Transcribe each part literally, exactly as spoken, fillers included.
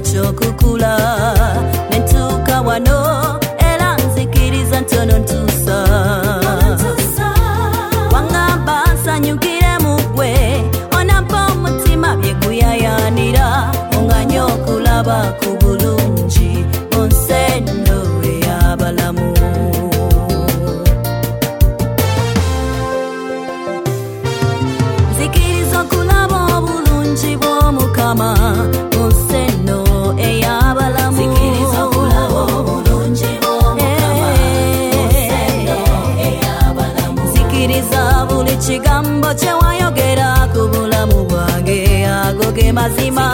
ekyokukula nentuuka wano era nzikiriza ntono ntuusa wangamba nsanyukire mu ggwe onampa omutima bye guyayaanira onganya okulaba ku bulungi onseno ey'abalamu nzikiriza okulaba obulungi bw'omukama onseno ey'abalamu nzikiriza okulaba obulungi bw'omukama onseno ey'abalamu nzikiriza buli kigambo kye wayogera ku bulamu bwange ago ge mazima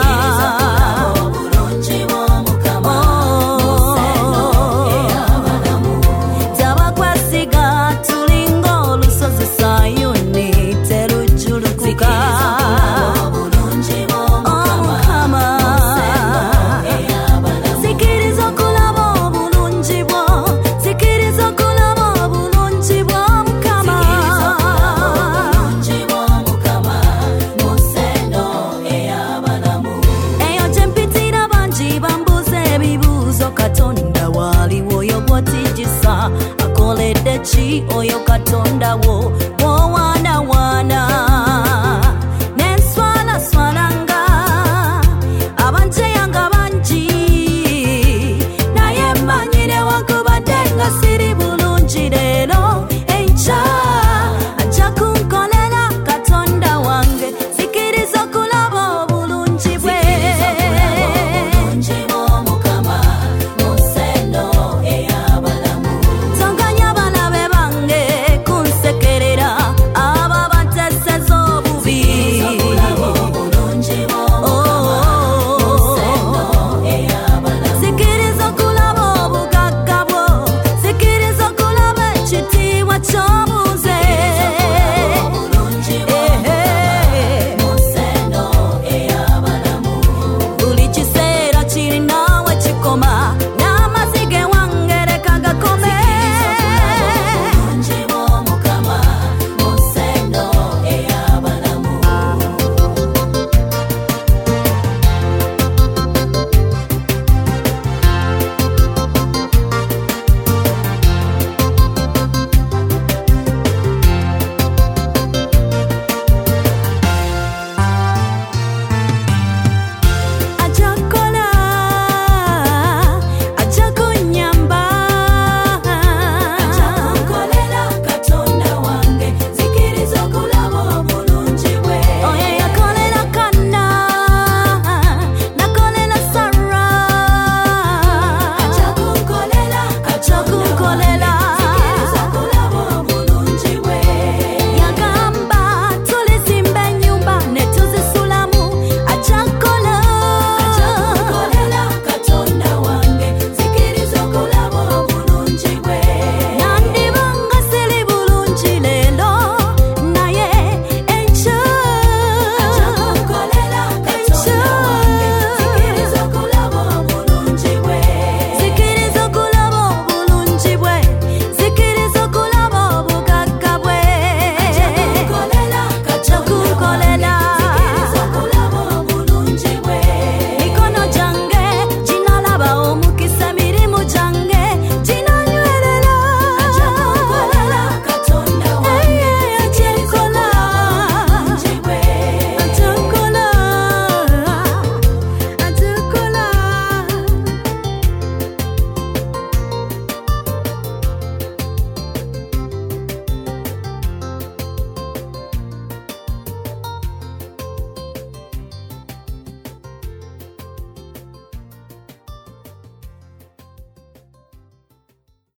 akoledde ki oyo katonda wo